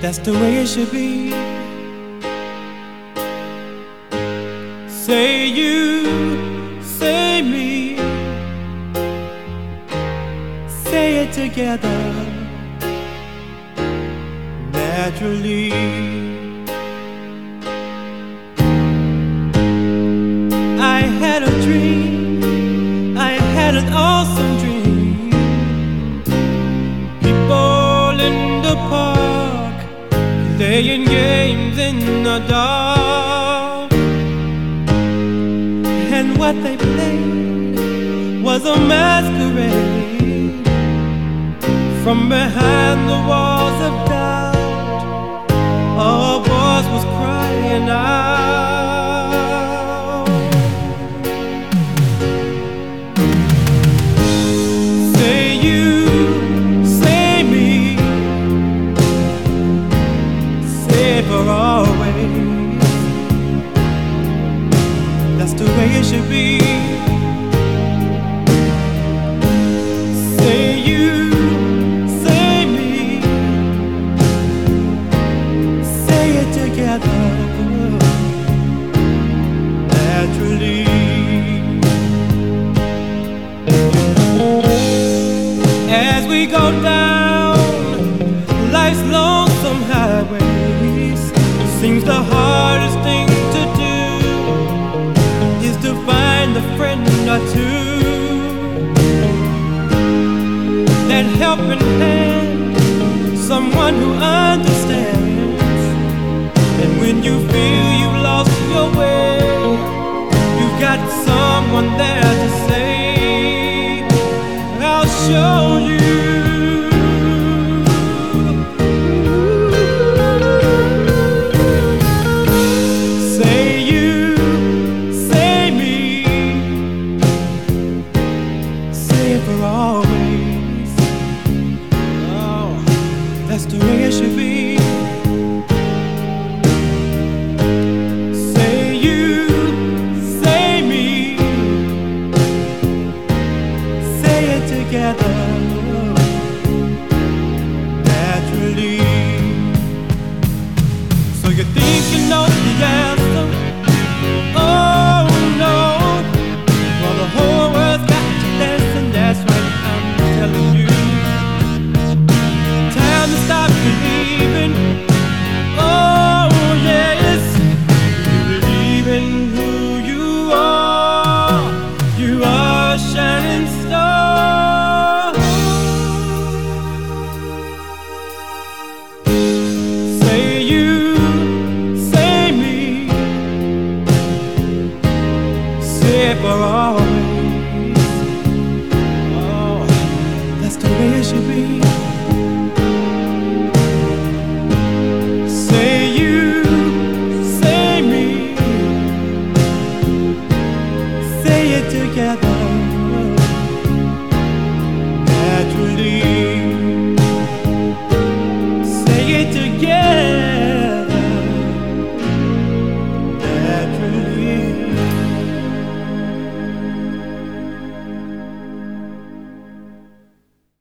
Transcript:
That's the way it should be. Say you, say me, say it together naturally. I had a dream, I had an awesome dream. People in the park playing games in the dark, and what they played was a masquerade from behind the walls of doubt. A voice was crying out. Say you, say me, say it for always. That's the way it should be. Say you, say me, say it together naturally. As we go down life's lonesome highways, seems the hardest thing to do is to find a friend or two, that helping hand, someone who understands. And when you feel you've lost your way, you've got someone there to say, I'll show you. Say you, say me, say it for always. Oh, that's the way it should be. Say you, say me, say it together naturally. So you think you know the answer? Oh no. Well, the whole world's got you dancing. That's what I'm telling you. Time to stop believing. Oh yes, you believe in who you are. You are a shining star. Say you, say me, say it for always.